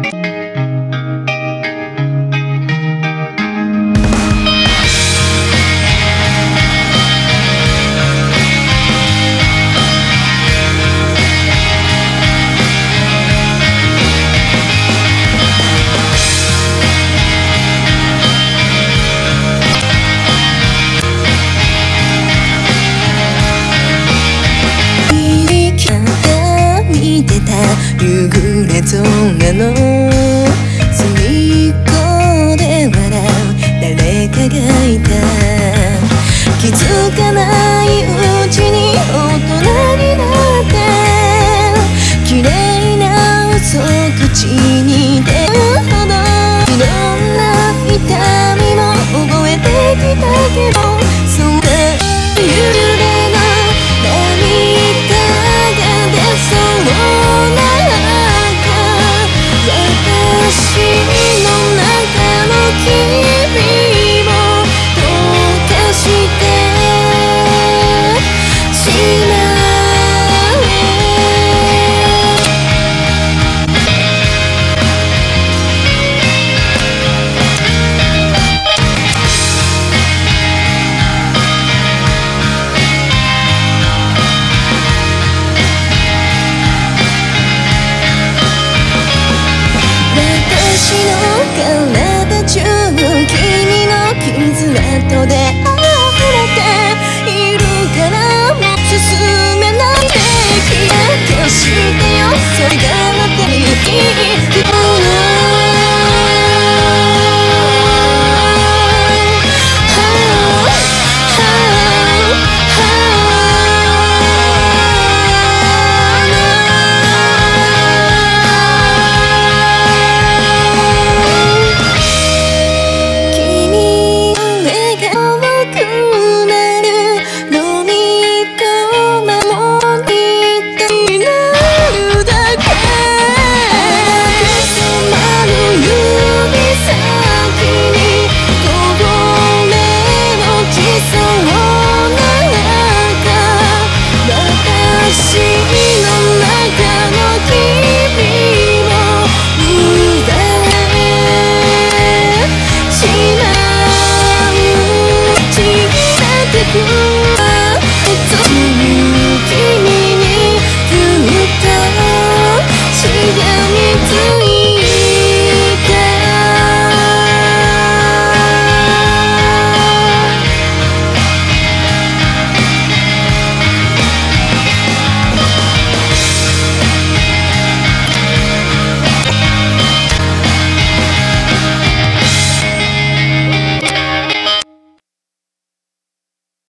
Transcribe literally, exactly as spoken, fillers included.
夕暮れ空の隅っこで笑う誰かがいた。気づかないうちに大人になって綺麗な嘘口に出るほどいろんな痛みも覚えてきたけど、そんな揺れの涙が出そうな私の中の君を溶かしてしまえ。私の体中君の傷跡で溢れているからもう進めないで消してよそれから